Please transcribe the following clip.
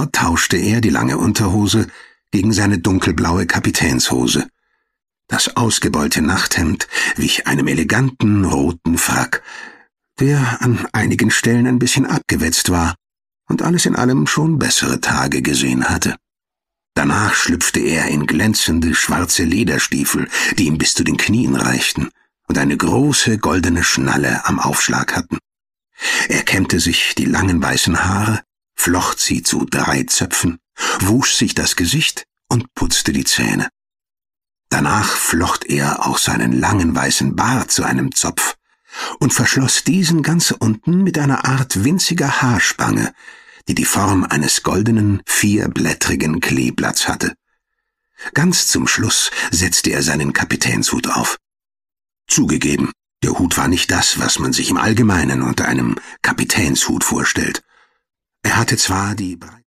Sofort tauschte er die lange Unterhose gegen seine dunkelblaue Kapitänshose. Das ausgebeulte Nachthemd wich einem eleganten roten Frack, der an einigen Stellen ein bisschen abgewetzt war und alles in allem schon bessere Tage gesehen hatte. Danach schlüpfte er in glänzende schwarze Lederstiefel, die ihm bis zu den Knien reichten und eine große goldene Schnalle am Aufschlag hatten. Er kämmte sich die langen weißen Haare, flocht sie zu 3 Zöpfen, wusch sich das Gesicht und putzte die Zähne. Danach flocht er auch seinen langen weißen Bart zu einem Zopf und verschloss diesen ganz unten mit einer Art winziger Haarspange, die die Form eines goldenen, 4-blättrigen Kleeblatts hatte. Ganz zum Schluss setzte er seinen Kapitänshut auf. Zugegeben, der Hut war nicht das, was man sich im Allgemeinen unter einem Kapitänshut vorstellt. Er hatte zwar die